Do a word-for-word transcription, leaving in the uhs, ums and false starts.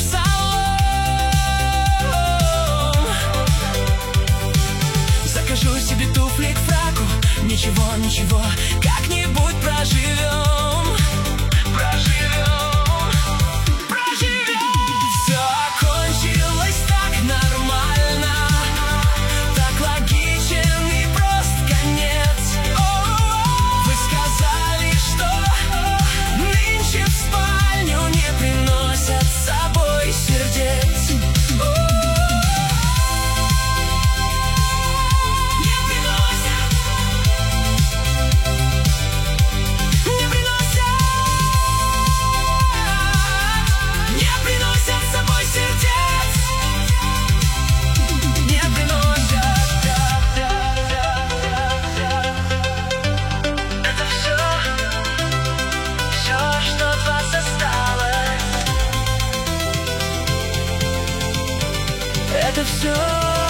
салон. Закажу себе туфли к фраку. Ничего, ничего, как-нибудь проживем. Проживем, проживем. Все кончилось так нормально, так логичен и прост конец. Вы сказали, что нынче в спальню не приносят с собой сердец. Не приносят, не приносят, не приносят с собой сердец. Не приносят. Это все, все, что от вас осталось. Это все.